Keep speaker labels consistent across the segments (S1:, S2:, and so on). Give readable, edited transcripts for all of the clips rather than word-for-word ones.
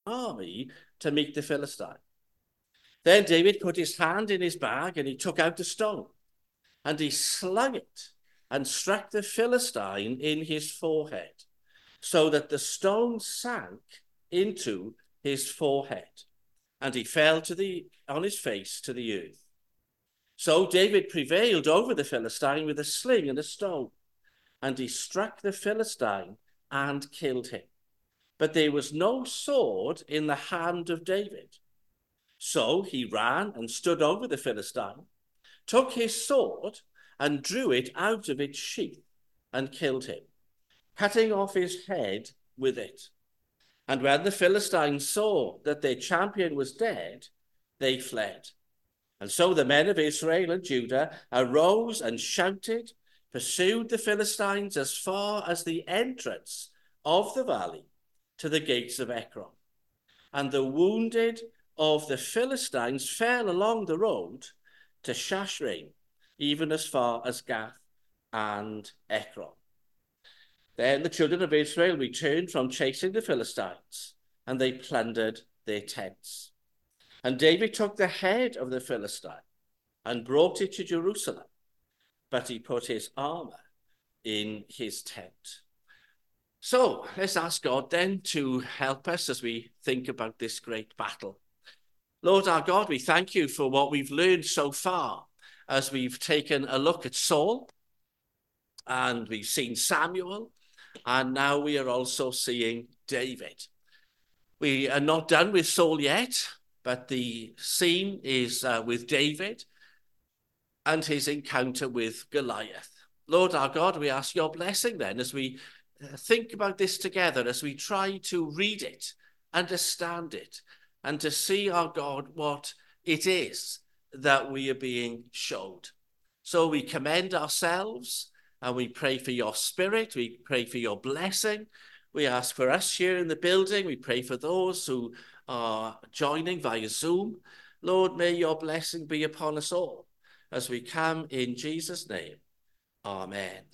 S1: army to meet the Philistine. Then David put his hand in his bag and he took out the stone and he slung it and struck the Philistine in his forehead so that the stone sank into his forehead and he fell on his face to the earth. So David prevailed over the Philistine with a sling and a stone, and he struck the Philistine and killed him. But there was no sword in the hand of David. So he ran and stood over the Philistine, took his sword and drew it out of its sheath and killed him, cutting off his head with it. And when the Philistines saw that their champion was dead, they fled. And so the men of Israel and Judah arose and shouted, pursued the Philistines as far as the entrance of the valley to the gates of Ekron. And the wounded of the Philistines fell along the road to Shashraim, even as far as Gath and Ekron. Then the children of Israel returned from chasing the Philistines, and they plundered their tents. And David took the head of the Philistine and brought it to Jerusalem, but he put his armor in his tent. So let's ask God then to help us as we think about this great battle. Lord our God, we thank you for what we've learned so far as we've taken a look at Saul and we've seen Samuel, and now we are also seeing David. We are not done with Saul yet, but the scene is with David and his encounter with Goliath. Lord our God, we ask your blessing then as we think about this together, as we try to read it, understand it, and to see, our God, what it is that we are being showed. So we commend ourselves and we pray for your spirit. We pray for your blessing. We ask for us here in the building. We pray for those who are joining via Zoom. Lord, may your blessing be upon us all as we come in Jesus' name. Amen.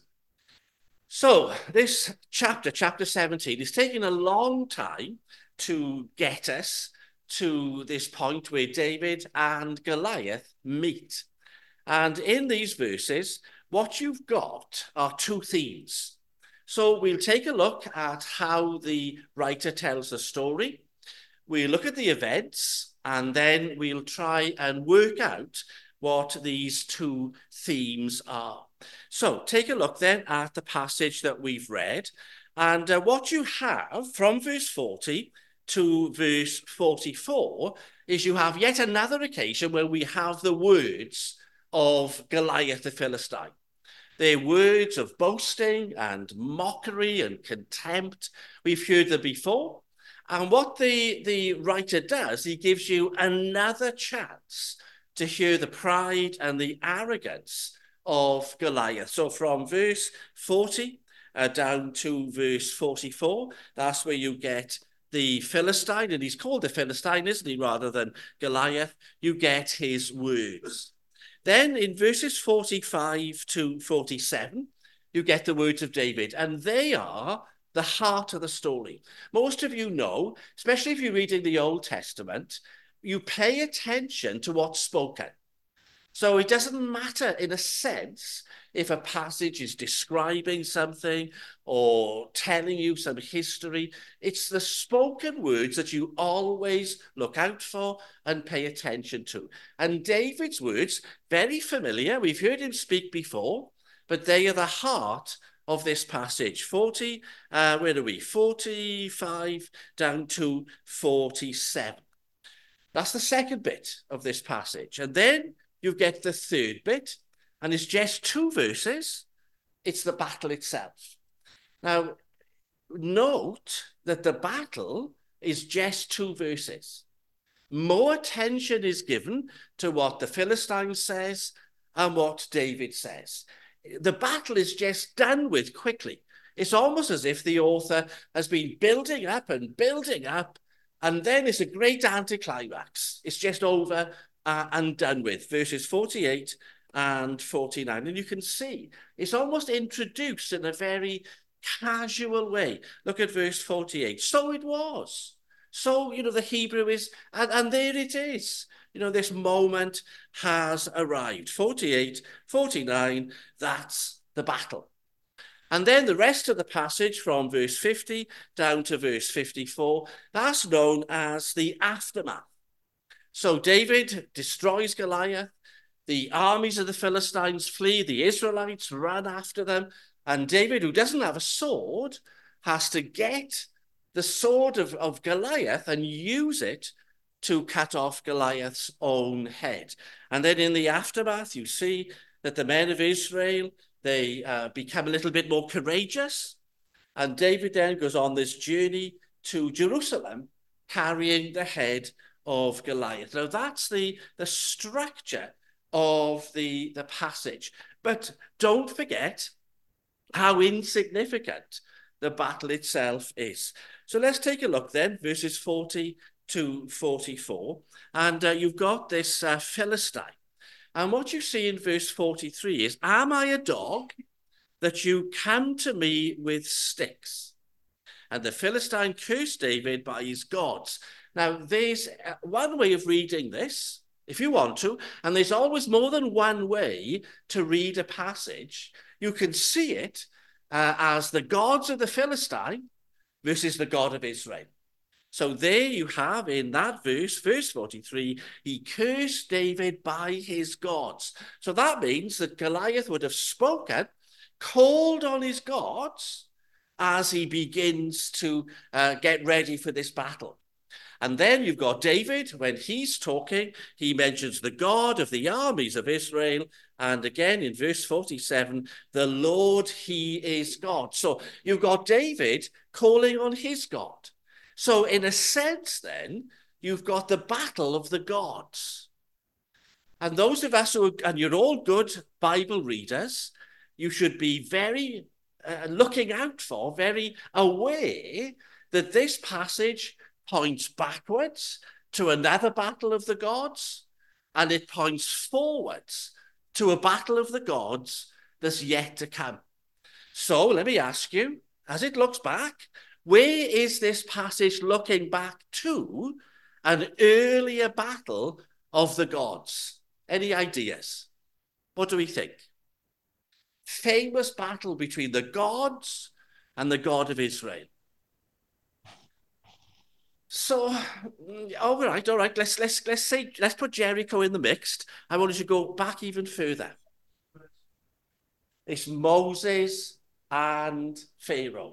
S1: So this chapter 17, is taking a long time to get us to this point where David and Goliath meet. And in these verses, what you've got are two themes. So we'll take a look at how the writer tells the story. We'll look at the events, and then we'll try and work out what these two themes are. So take a look then at the passage that we've read. And what you have from verse 40 to verse 44 is you have yet another occasion where we have the words of Goliath the Philistine. They're words of boasting and mockery and contempt. We've heard them before. And what the writer does, he gives you another chance to hear the pride and the arrogance of Goliath. So from verse 40 down to verse 44, that's where you get the Philistine, and he's called the Philistine, isn't he, rather than Goliath. You get his words. Then in verses 45 to 47, you get the words of David, and they are the heart of the story. Most of you know, especially if you're reading the Old Testament, you pay attention to what's spoken. So it doesn't matter, in a sense, if a passage is describing something or telling you some history. It's the spoken words that you always look out for and pay attention to. And David's words, very familiar. We've heard him speak before, but they are the heart of this passage. 40, where are we? 45 down to 47. That's the second bit of this passage. And then you get the third bit, and it's just two verses. It's the battle itself. Now, note that the battle is just two verses. More attention is given to what the Philistine says and what David says. The battle is just done with quickly. It's almost as if the author has been building up, and then it's a great anticlimax. It's just over and done with. Verses 48 and 49. And you can see it's almost introduced in a very casual way. Look at verse 48. So it was, So, the Hebrew is, and there it is. This moment has arrived. 48, 49, that's the battle. And then the rest of the passage from verse 50 down to verse 54, that's known as the aftermath. So David destroys Goliath. The armies of the Philistines flee. The Israelites run after them. And David, who doesn't have a sword, has to get the sword of Goliath and use it to cut off Goliath's own head. And then in the aftermath, you see that the men of Israel, they become a little bit more courageous. And David then goes on this journey to Jerusalem, carrying the head of Goliath. Now, that's the structure of the passage. But don't forget how insignificant the battle itself is. So let's take a look then, verses 40 to 44. And you've got this Philistine. And what you see in verse 43 is, am I a dog that you come to me with sticks? And the Philistine cursed David by his gods. Now, there's one way of reading this, if you want to, and there's always more than one way to read a passage. You can see it as the gods of the Philistine versus the God of Israel. So there you have in that verse 43, he cursed David by his gods. So that means that Goliath would have spoken, called on his gods as he begins to get ready for this battle. And then you've got David, when he's talking, he mentions the God of the armies of Israel. And again, in verse 47, the Lord, he is God. So you've got David calling on his God. So in a sense, then, you've got the battle of the gods. And those of us and you're all good Bible readers, you should be very looking out for, very aware that this passage points backwards to another battle of the gods, and it points forwards to a battle of the gods that's yet to come. So let me ask you, as it looks back, where is this passage looking back to an earlier battle of the gods? Any ideas? What do we think? Famous battle between the gods and the God of Israel. So, all right. Let's put Jericho in the mix. I want you to go back even further. It's Moses and Pharaoh.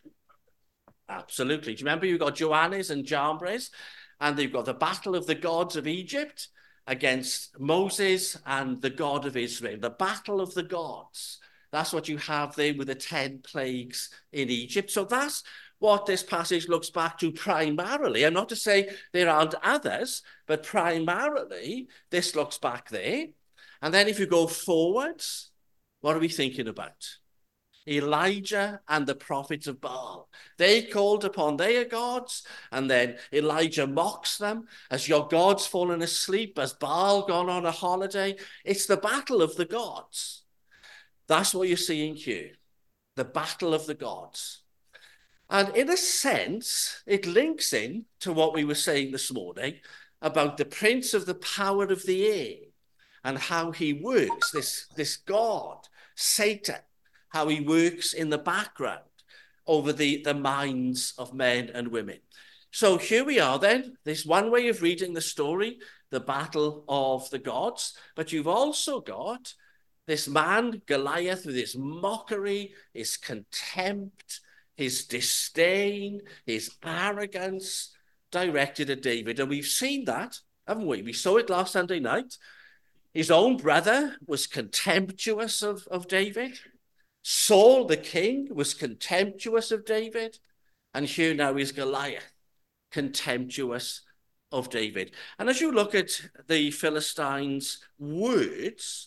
S1: Absolutely. Do you remember you've got Joannes and Jambres, and they've got the battle of the gods of Egypt against Moses and the God of Israel. The battle of the gods. That's what you have there with the 10 plagues in Egypt. So that's what this passage looks back to primarily. And not to say there aren't others, but primarily this looks back there. And then if you go forwards, what are we thinking about? Elijah and the prophets of Baal. They called upon their gods, and then Elijah mocks them. As your god's fallen asleep, as Baal gone on a holiday. It's the battle of the gods. That's what you're seeing here. The battle of the gods. And in a sense, it links in to what we were saying this morning about the prince of the power of the air and how he works, this God, Satan, how he works in the background over the minds of men and women. So here we are then. There's one way of reading the story, the battle of the gods, but you've also got this man, Goliath, with his mockery, his contempt, his disdain, his arrogance directed at David. And we've seen that, haven't we? We saw it last Sunday night. His own brother was contemptuous of David. Saul, the king, was contemptuous of David. And here now is Goliath, contemptuous of David. And as you look at the Philistines' words,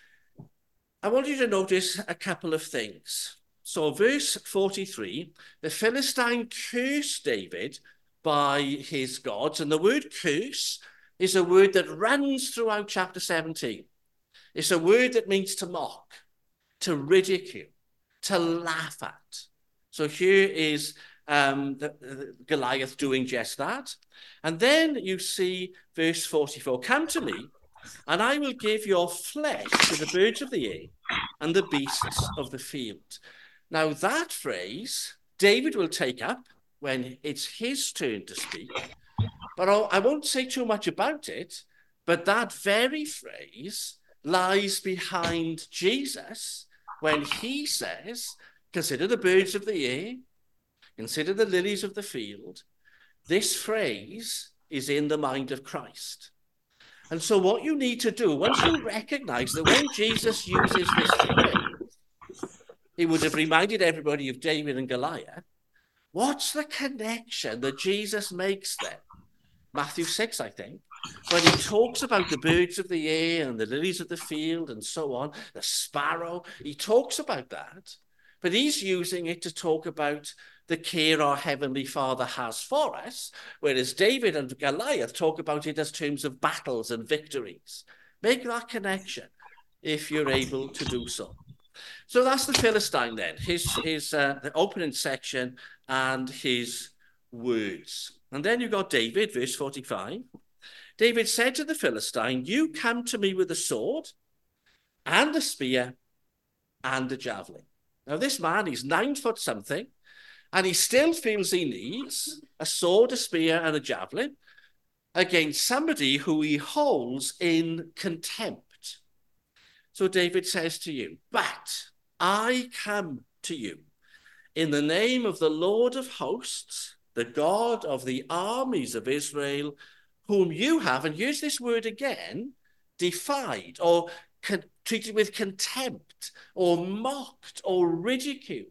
S1: I want you to notice a couple of things. So verse 43, the Philistine cursed David by his gods. And the word curse is a word that runs throughout chapter 17. It's a word that means to mock, to ridicule, to laugh at. So here is Goliath doing just that. And then you see verse 44, come to me, and I will give your flesh to the birds of the air and the beasts of the field. Now that phrase, David will take up when it's his turn to speak, but I won't say too much about it, but that very phrase lies behind Jesus when he says, consider the birds of the air, consider the lilies of the field. This phrase is in the mind of Christ. And so what you need to do, once you recognize that when Jesus uses this phrase, he would have reminded everybody of David and Goliath, what's the connection that Jesus makes there? Matthew 6, I think, when he talks about the birds of the air and the lilies of the field and so on, the sparrow, he talks about that, but he's using it to talk about the care our Heavenly Father has for us, whereas David and Goliath talk about it as terms of battles and victories. Make that connection if you're able to do so. So that's the Philistine then, the opening section and his words. And then you've got David, verse 45. David said to the Philistine, you come to me with a sword and a spear and a javelin. Now this man, he's 9 foot something, and he still feels he needs a sword, a spear, and a javelin against somebody who he holds in contempt. So David says to you, but I come to you in the name of the Lord of hosts, the God of the armies of Israel, whom you have, and here's this word again, defied or treated with contempt or mocked or ridiculed.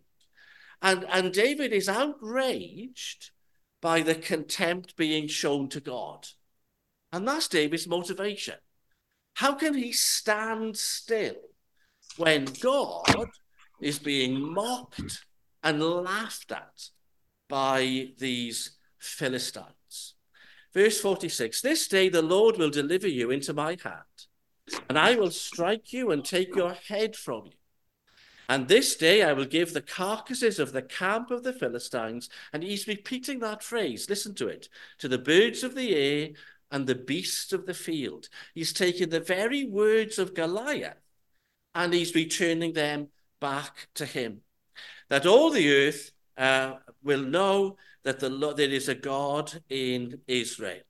S1: And David is outraged by the contempt being shown to God. And that's David's motivation. How can he stand still when God is being mocked and laughed at by these Philistines? Verse 46, this day the Lord will deliver you into my hand, and I will strike you and take your head from you. And this day I will give the carcasses of the camp of the Philistines, and he's repeating that phrase, listen to it, to the birds of the air and the beasts of the field. He's taking the very words of Goliath and he's returning them back to him. That all the earth will know that there is a God in Israel.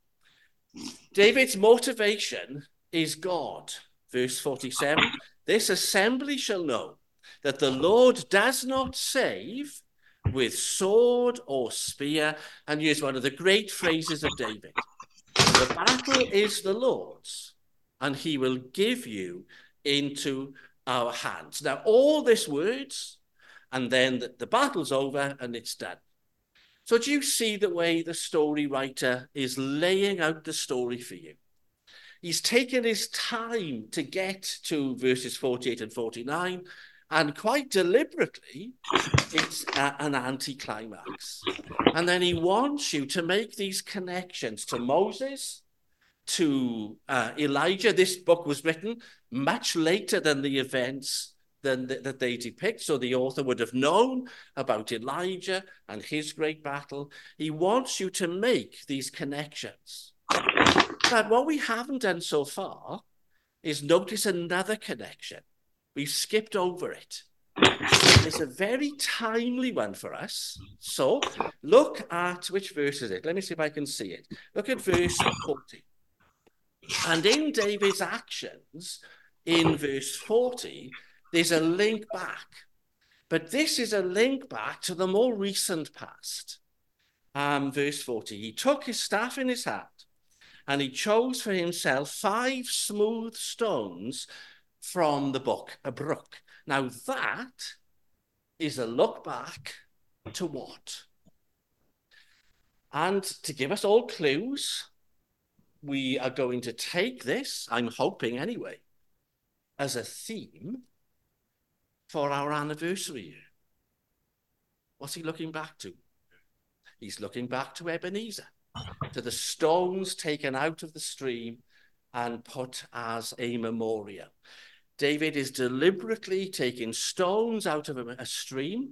S1: David's motivation is God. Verse 47, this assembly shall know that the Lord does not save with sword or spear. And here's one of the great phrases of David. The battle is the Lord's, and he will give you into our hands. Now, all these words, and then the battle's over and it's done. So do you see the way the story writer is laying out the story for you? He's taken his time to get to verses 48 and 49, and quite deliberately, it's an anticlimax. And then he wants you to make these connections to Moses, to Elijah. This book was written much later than the events that they depict, so the author would have known about Elijah and his great battle. He wants you to make these connections. But what we haven't done so far is notice another connection. We've skipped over it. It's a very timely one for us. So look at, which verse is it? Let me see if I can see it. Look at verse 40. And in David's actions, in verse 40, there's a link back. But this is a link back to the more recent past. Verse 40, he took his staff in his hand, and he chose for himself 5 smooth stones from the brook. Now that is a look back to what? And to give us all clues, we are going to take this, I'm hoping anyway, as a theme for our anniversary year. What's he looking back to? He's looking back to Ebenezer, to the stones taken out of the stream and put as a memorial. David is deliberately taking stones out of a stream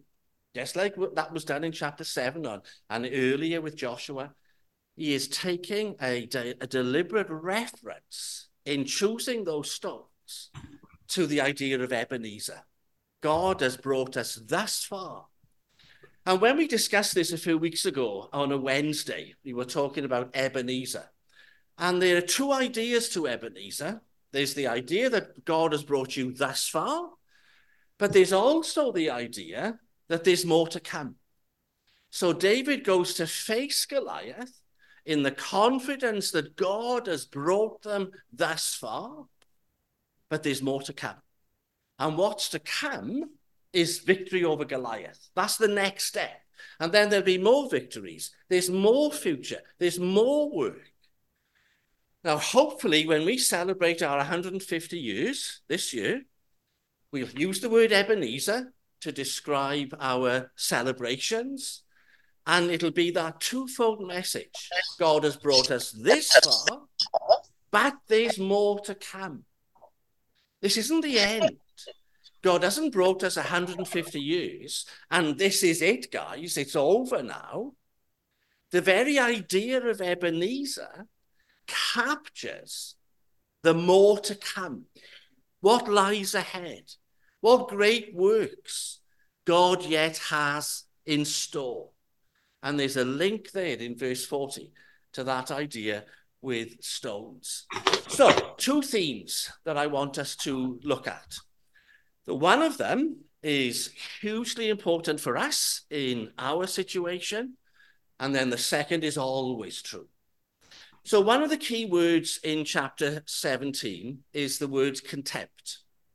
S1: just like that was done in chapter 7 and earlier with Joshua. He is taking a deliberate reference in choosing those stones to the idea of Ebenezer. God has brought us thus far. And when we discussed this a few weeks ago on a Wednesday, we were talking about Ebenezer. And there are two ideas to Ebenezer. There's the idea that God has brought you thus far, but there's also the idea that there's more to come. So David goes to face Goliath in the confidence that God has brought them thus far, but there's more to come. And what's to come is victory over Goliath. That's the next step. And then there'll be more victories. There's more future. There's more work. Now, hopefully, when we celebrate our 150 years this year, we'll use the word Ebenezer to describe our celebrations. And it'll be that twofold message. God has brought us this far, but there's more to come. This isn't the end. God hasn't brought us 150 years, and this is it, guys. It's over now. The very idea of Ebenezer captures the more to come. What lies ahead? What great works God yet has in store? And there's a link there in verse 40 to that idea with stones. So, two themes that I want us to look at. The one of them is hugely important for us in our situation, and then the second is always true. So one of the key words in chapter 17 is the word contempt.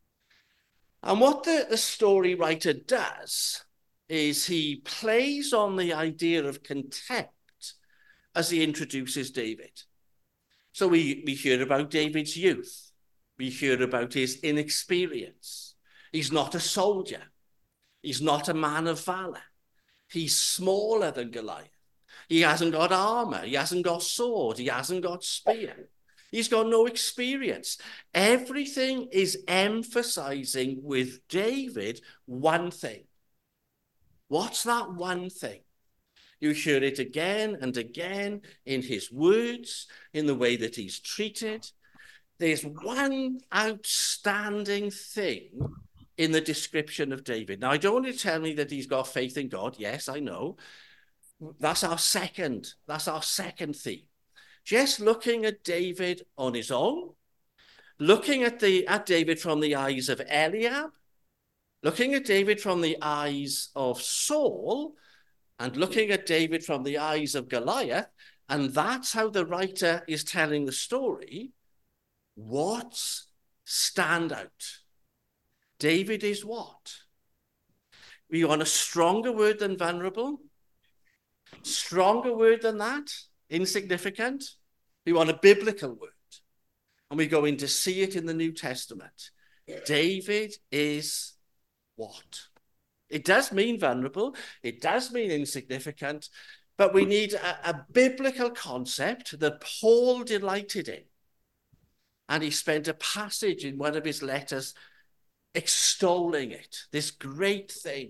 S1: And what the story writer does is he plays on the idea of contempt as he introduces David. So we hear about David's youth. We hear about his inexperience. He's not a soldier. He's not a man of valor. He's smaller than Goliath. He hasn't got armor. He hasn't got sword. He hasn't got spear. He's got no experience. Everything is emphasizing with David one thing. What's that one thing? You hear it again and again in his words, in the way that he's treated. There's one outstanding thing in the description of David. Now, I don't want you to tell me that he's got faith in God. Yes, I know. That's our second theme. Just looking at David on his own, looking at David from the eyes of Eliab, looking at David from the eyes of Saul, and looking at David from the eyes of Goliath, and that's how the writer is telling the story. What's stand out? David is what? We want a stronger word than vulnerable? Stronger word than that? Insignificant? We want a biblical word. And we're going to see it in the New Testament. David is what? It does mean vulnerable. It does mean insignificant. But we need a biblical concept that Paul delighted in. And he spent a passage in one of his letters extolling it. This great thing.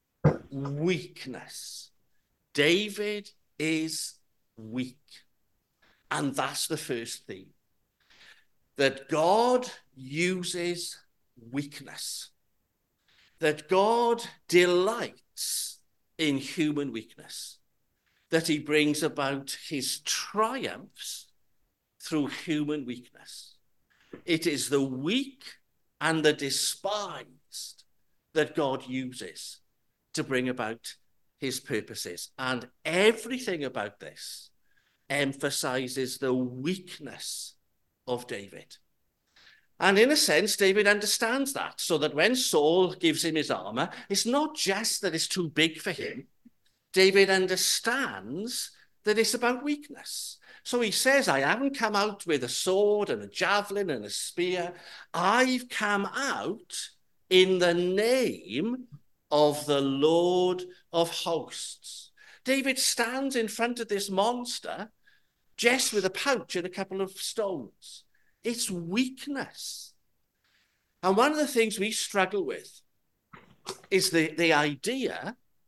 S1: Weakness. David is weak. And that's the first theme. That God uses weakness. That God delights in human weakness. That he brings about his triumphs through human weakness. It is the weak and the despised that God uses to bring about his purposes. And everything about this emphasizes the weakness of David. And in a sense, David understands that, so that when Saul gives him his armor, it's not just that it's too big for him. David understands that it's about weakness. So he says, I haven't come out with a sword and a javelin and a spear. I've come out in the name of the Lord of hosts. David stands in front of this monster just with a pouch and a couple of stones. It's weakness. And one of the things we struggle with is the idea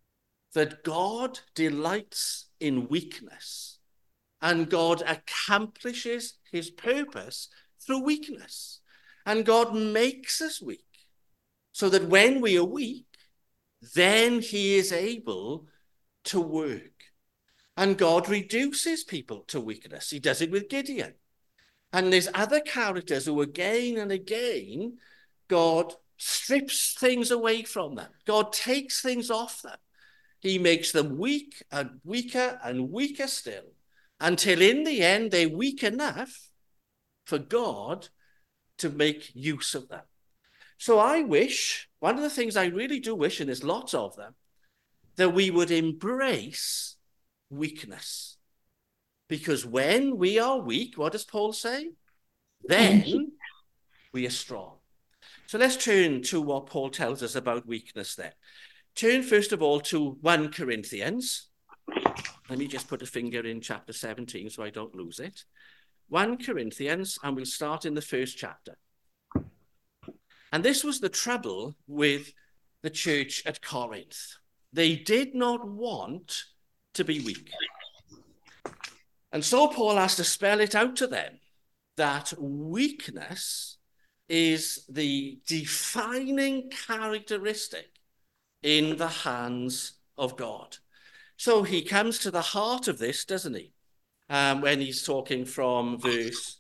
S1: that God delights in weakness, and God accomplishes his purpose through weakness. And God makes us weak, so that when we are weak, then he is able to work. And God reduces people to weakness. He does it with Gideon. And there's other characters who again and again, God strips things away from them. God takes things off them. He makes them weak and weaker still, until in the end they're weak enough for God to make use of them. So I wish, one of the things I really do wish, and there's lots of them, that we would embrace weakness. Because when we are weak, what does Paul say? Then we are strong. So let's turn to what Paul tells us about weakness then. Turn first of all to 1 Corinthians. Let me just put a finger in chapter 17 so I don't lose it. 1 Corinthians, and we'll start in the first chapter. And this was the trouble with the church at Corinth. They did not want to be weak. And so Paul has to spell it out to them that weakness is the defining characteristic in the hands of God. So he comes to the heart of this, doesn't he? When he's talking from verse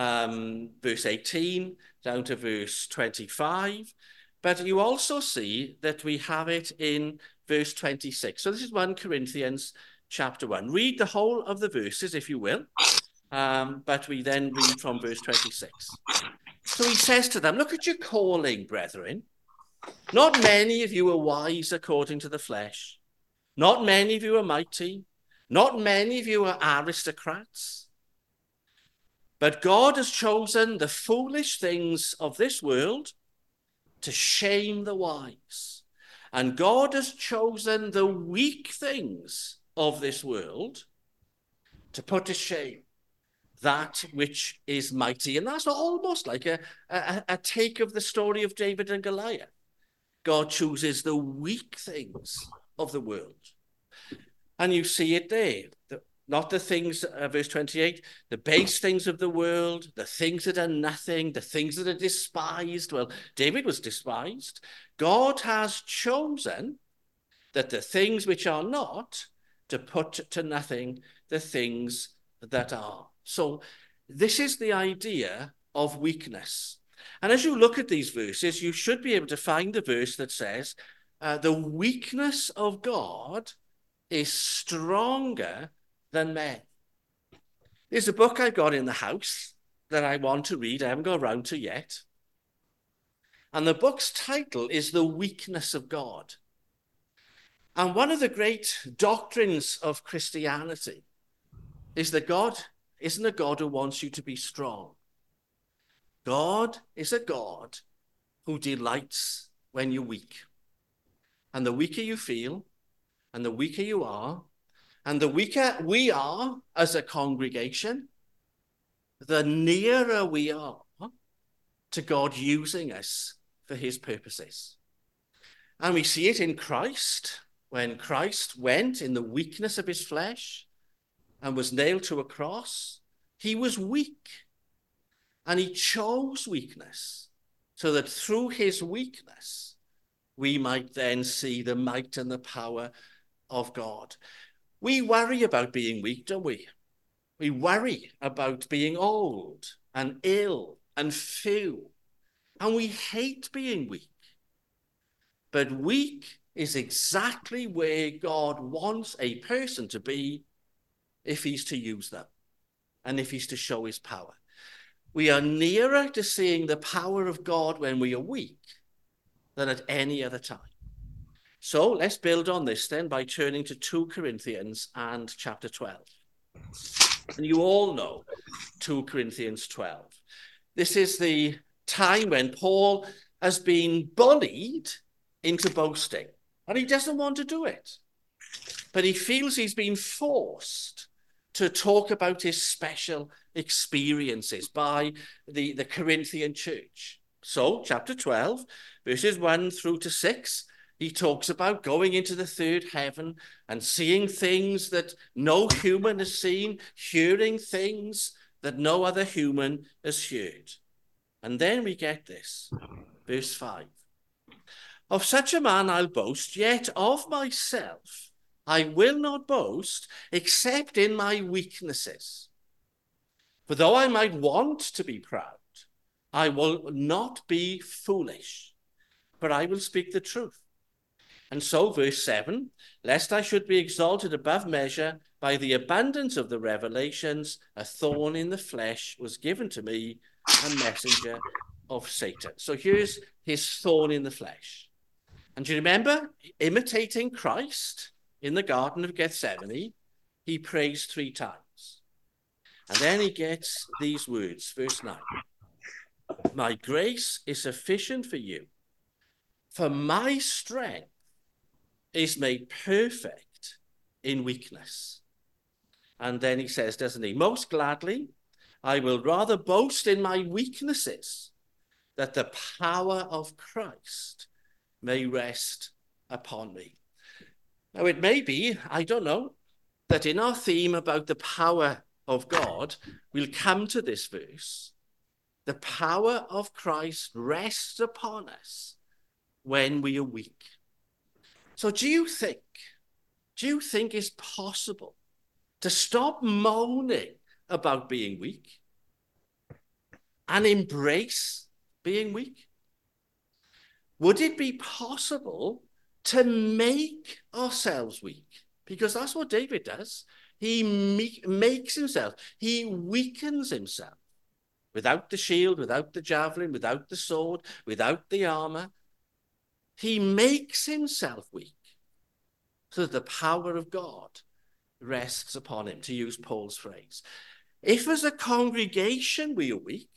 S1: 18 down to verse 25. But you also see that we have it in verse 26. So this is 1 Corinthians chapter 1. Read the whole of the verses, if you will. But we then read from verse 26. So he says to them, look at your calling, brethren. Not many of you are wise according to the flesh. Not many of you are mighty. Not many of you are aristocrats. But God has chosen the foolish things of this world to shame the wise. And God has chosen the weak things of this world to put to shame that which is mighty. And that's almost like a take of the story of David and Goliath. God chooses the weak things of the world. And you see it there. Not the things, verse 28, the base things of the world, the things that are nothing, the things that are despised. Well, David was despised. God has chosen that the things which are not, to put to nothing the things that are. So this is the idea of weakness. And as you look at these verses, you should be able to find a verse that says, the weakness of God is stronger than men. There's a book I've got in the house that I want to read. I haven't got around to yet. And the book's title is The Weakness of God. And one of the great doctrines of Christianity is that God isn't a God who wants you to be strong. God is a God who delights when you're weak. And the weaker you feel, and the weaker you are, and the weaker we are as a congregation, the nearer we are to God using us for his purposes. And we see it in Christ. When Christ went in the weakness of his flesh and was nailed to a cross, he was weak. And he chose weakness so that through his weakness, we might then see the might and the power of God. We worry about being weak, don't we? We worry about being old and ill and few. And we hate being weak. But weak is exactly where God wants a person to be if he's to use them and if he's to show his power. We are nearer to seeing the power of God when we are weak than at any other time. So let's build on this then by turning to 2 Corinthians and chapter 12. And you all know 2 Corinthians 12. This is the time when Paul has been bullied into boasting. And he doesn't want to do it. But he feels he's been forced to talk about his special experiences by the Corinthian church. So, chapter 12, verses 1 through to 6, He talks about going into the third heaven and seeing things that no human has seen, hearing things that no other human has heard. And then we get this, verse 5. Of such a man I'll boast, yet of myself I will not boast, except in my weaknesses. For though I might want to be proud, I will not be foolish, but I will speak the truth. And so, verse 7, lest I should be exalted above measure by the abundance of the revelations, a thorn in the flesh was given to me, a messenger of Satan. So here's his thorn in the flesh. And do you remember, imitating Christ in the Garden of Gethsemane, he prays 3 times. And then he gets these words, verse 9. My grace is sufficient for you, for my strength is made perfect in weakness. And then he says, doesn't he? Most gladly, I will rather boast in my weaknesses, that the power of Christ may rest upon me. Now, it may be, I don't know, that in our theme about the power of God, we'll come to this verse. The power of Christ rests upon us when we are weak. So do you think it's possible to stop moaning about being weak and embrace being weak? Would it be possible to make ourselves weak? Because that's what David does. He makes himself, he weakens himself. Without the shield, without the javelin, without the sword, without the armor. He makes himself weak so that the power of God rests upon him, to use Paul's phrase. If as a congregation we are weak,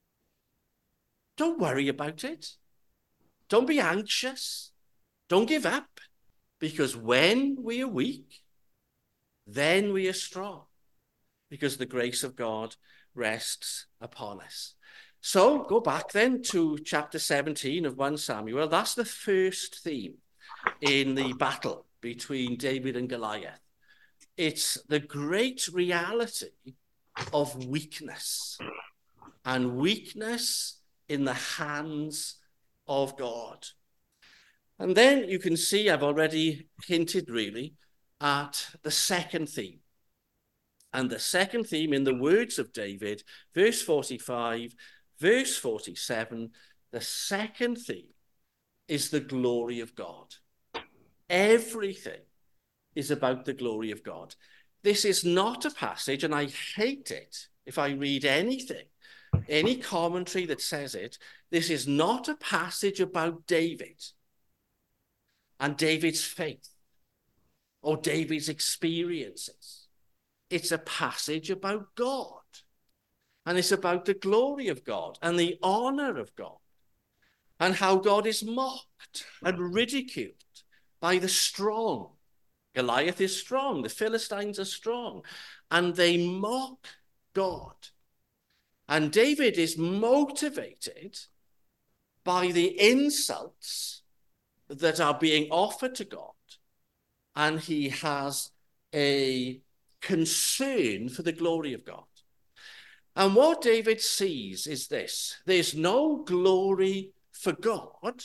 S1: don't worry about it. Don't be anxious. Don't give up. Because when we are weak, then we are strong. Because the grace of God rests upon us. So go back then to chapter 17 of 1 Samuel. That's the first theme in the battle between David and Goliath. It's the great reality of weakness, and weakness in the hands of God. And then you can see, I've already hinted really at the second theme. And the second theme, in the words of David, verse 45, verse 47, the second theme is the glory of God. Everything is about the glory of God. This is not a passage, and I hate it if I read anything, any commentary that says it. This is not a passage about David and David's faith or David's experiences. It's a passage about God, and it's about the glory of God and the honor of God, and how God is mocked and ridiculed by the strong. Goliath is strong, the Philistines are strong, and they mock God. And David is motivated by the insults that are being offered to God, and he has a concern for the glory of God. And what David sees is this: there's no glory for God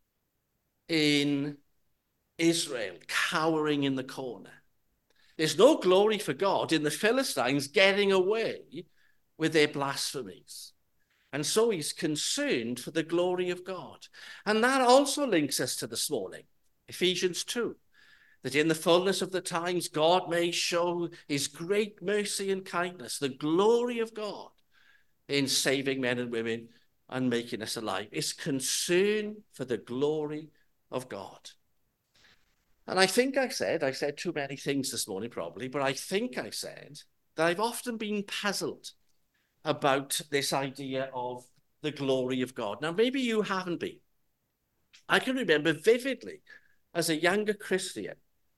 S1: in Israel cowering in the corner. There's no glory for God in the Philistines getting away with their blasphemies. And so he's concerned for the glory of God. And that also links us to this morning, Ephesians 2. That in the fullness of the times, God may show his great mercy and kindness, the glory of God in saving men and women and making us alive. It's concern for the glory of God. And I think I said too many things this morning probably, but I think I said that I've often been puzzled about this idea of the glory of God. Now, maybe you haven't been. I can remember vividly as a younger Christian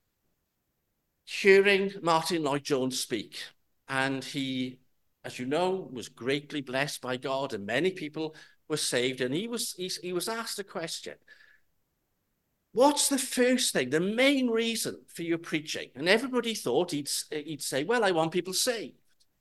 S1: hearing Martin Lloyd-Jones speak, and he, as you know, was greatly blessed by God, and many people were saved. And he was asked a question: what's the first thing, the main reason for your preaching? And everybody thought he'd say, well, I want people saved.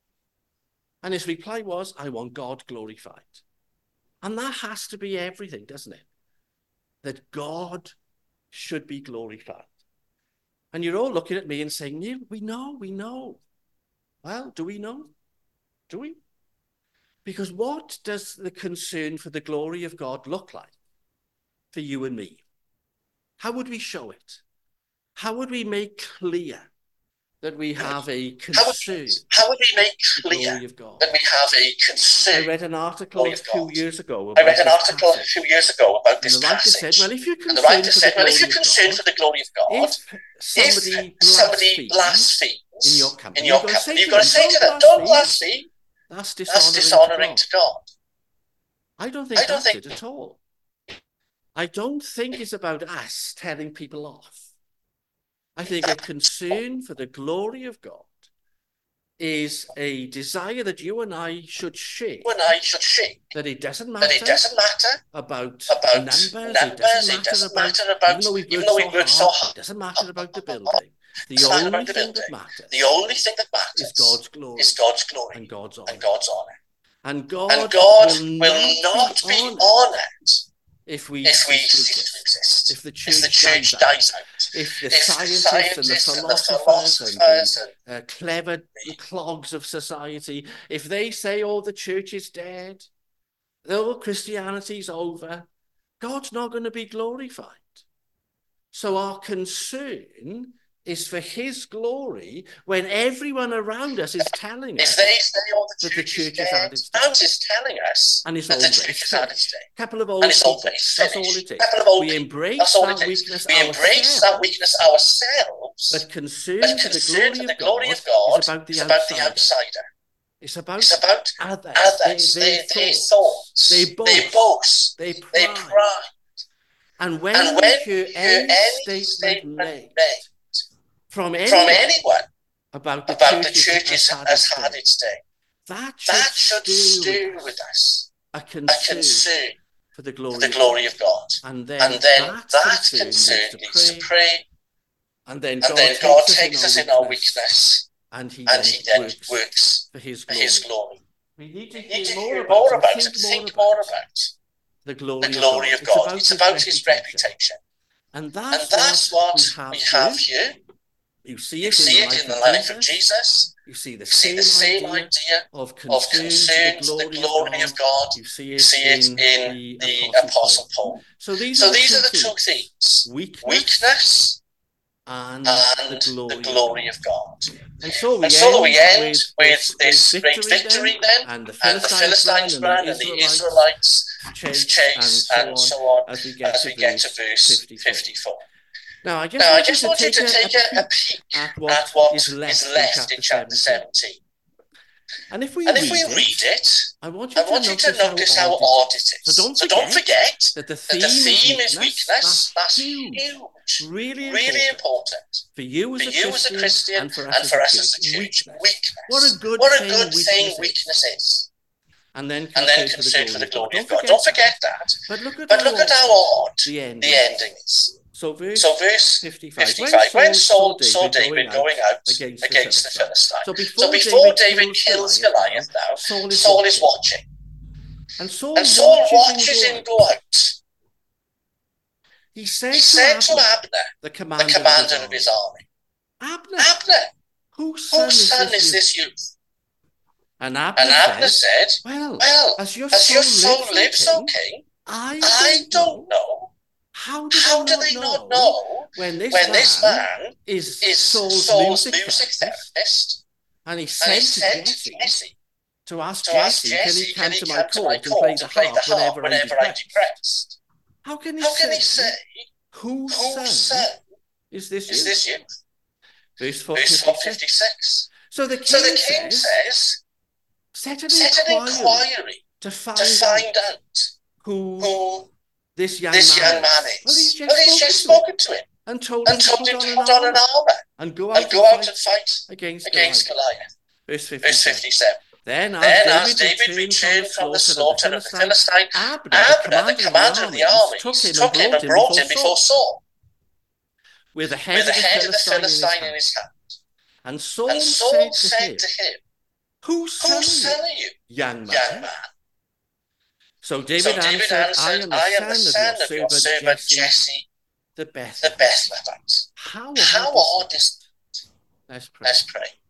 S1: And his reply was, I want God glorified. And that has to be everything, doesn't it? That God should be glorified. And you're all looking at me and saying, Neil, we know. Well, do we know? Do we? Because what does the concern for the glory of God look like for you and me? How would we show it? How would we make clear that we have a concern
S2: How would we make
S1: for the
S2: clear
S1: glory of God?
S2: that we have a concern?
S1: I read an article a few years ago
S2: I
S1: about
S2: read an
S1: this
S2: article a
S1: passage.
S2: few years ago about
S1: And
S2: this
S1: the writer
S2: passage.
S1: said, well, if you're
S2: And the writer
S1: concerned
S2: said,
S1: for
S2: well,
S1: the
S2: if you're
S1: glory of
S2: concerned
S1: God,
S2: for the glory of God,
S1: if somebody
S2: blasphemes
S1: in your company,
S2: you've got to say to them, don't blaspheme.
S1: That's
S2: That's
S1: dishonoring
S2: dishonoring
S1: to
S2: to God.
S1: I don't think that's it at all. I don't think it's about us telling people off. I think a concern for the glory of God is a desire that you and I should share. That it doesn't matter about numbers. It doesn't matter about even though we've worked so hard. It doesn't matter about the building. The only thing that matters is God's glory. And God's honor. And God will not be honored if we cease to exist. If the church dies out. If the scientists and the philosophers and the clever clogs of society, if they say, oh, the church is dead, oh, Christianity's over, God's not going to be glorified. So our concern is for his glory when everyone around us is telling us that the church is at its day. And it's old. A couple of old people. That's all it is. We embrace that weakness ourselves. But concern for the glory of God is about the outsider. It's about others, their thoughts, they boast, they pride. And when you hear any statement made from anyone about the church has had its day, that should stir with us a concern for the glory of God. And then that concern leads to pray. And then God takes us in our weakness. And he then works for his glory. We need to hear more about and think more about the glory of God. It's about his reputation. And that's what we have here. You see it in the life of Jesus. You see the same idea of concern to the glory of God. You see it in the Apostle Paul. So these are the two things. Weakness and the glory of God. And so we end with this great victory then, and the Philistines ran, and the Israelites chased, and so on, as we get to verse 54. Now, I just want you to take a peek at what is left in chapter 17. And if we read it, I want you to notice how odd it is. So don't forget that the theme is weakness. That's huge. Really important. For you as a Christian and for us as a church. Weakness. What a good thing weakness is. And then concern for the glory of God. Don't forget that. But look at how odd the ending is. So verse 55. When Saul saw David going out against the Philistines. So before David kills Goliath now, Saul is watching. And Saul watches him go out. He said to Abner, the commander of his army, Abner, whose son is this youth? And Abner said, well, as your son lives, O king, I don't know. How do they not know when this man is Saul's music therapist? And he said to Jesse to ask Jesse, can he come to my court and play the harp whenever I'm depressed? How can he say, whose son is this youth? Verse 56. So the king says, set an inquiry to find out who this young man is. Well, he's just spoken to him and told him to put on an armor and go out and fight against Goliath. Verse 57. Then as David returned from the slaughter of the Philistines, Abner, the commander of the army, took him and brought him before Saul. with the head
S2: with the
S1: of the
S2: head of the
S1: Philistine
S2: Philistine
S1: in
S2: in
S1: his
S2: his
S1: hand.
S2: hand.
S1: And Saul,
S2: And Saul
S1: said to him, Whose son
S2: Whose
S1: are
S2: son
S1: you,
S2: are you,
S1: young man?
S2: young man?
S1: So
S2: So
S1: David answered, I am the son of your servant Jesse
S2: the
S1: the Bethlehemite.
S2: Bethlehemite.
S1: How
S2: How
S1: odd
S2: odd
S1: is
S2: is
S1: that? Let's pray.
S2: Let's pray.